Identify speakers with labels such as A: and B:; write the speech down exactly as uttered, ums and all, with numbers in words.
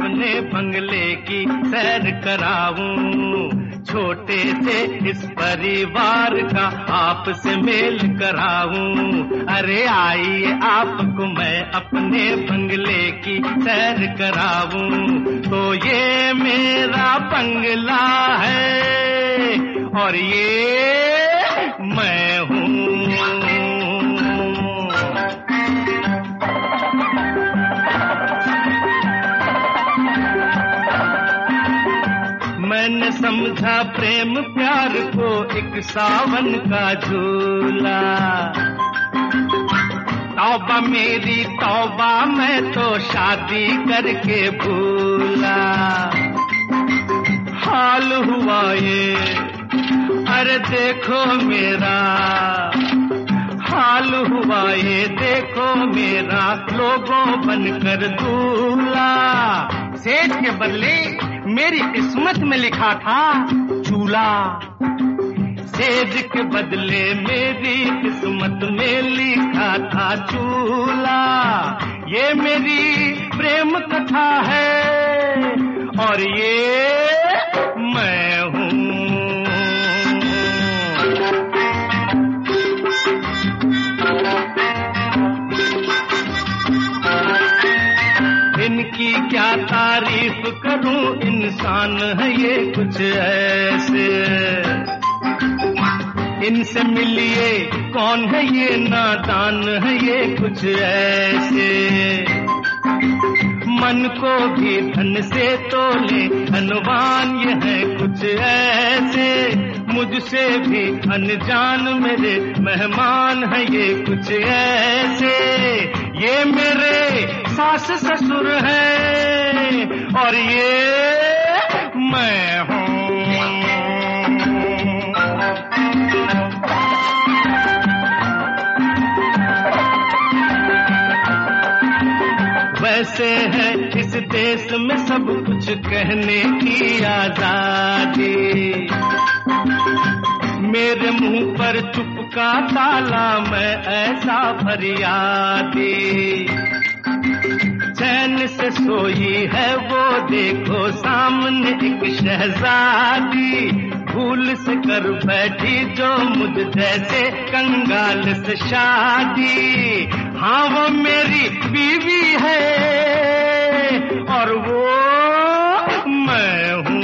A: अपने बंगले की सैर कराऊं, छोटे से इस परिवार का आपसे मेल कराऊं। अरे आइए आपको मैं अपने बंगले की सैर कराऊं। तो ये मेरा बंगला है और ये मैं हूँ। मैंने समझा प्रेम प्यार को एक सावन का झूला। तौबा मेरी तौबा, मैं तो शादी करके भूला। हाल हुआ ये, अरे देखो मेरा हाल हुआ ये, देखो मेरा लोगों बनकर दूल्हा। सेठ के बदले मेरी किस्मत में लिखा था चूल्हा, सेज के बदले मेरी किस्मत में लिखा था चूल्हा। ये मेरी प्रेम कथा है और ये मैं हूँ। इनकी क्या तारीफ करूं, इंसान है ये कुछ ऐसे। इनसे मिलिए कौन है ये नादान है ये कुछ ऐसे। मन को भी धन से तोले धनवान ये है कुछ ऐसे। मुझसे भी अनजान मेरे मेहमान है ये कुछ ऐसे। ये मेरे सास ससुर है और ये मैं हूँ। वैसे है इस देश में सब कुछ कहने की आजादी। मेरे मुंह पर चुप का ताला, मैं ऐसा फरियादी। चैन से सोई है वो देखो सामने एक शहजादी। भूल से कर बैठी जो मुझ जैसे कंगाल से शादी। हाँ वो मेरी बीवी है और वो मैं हूँ।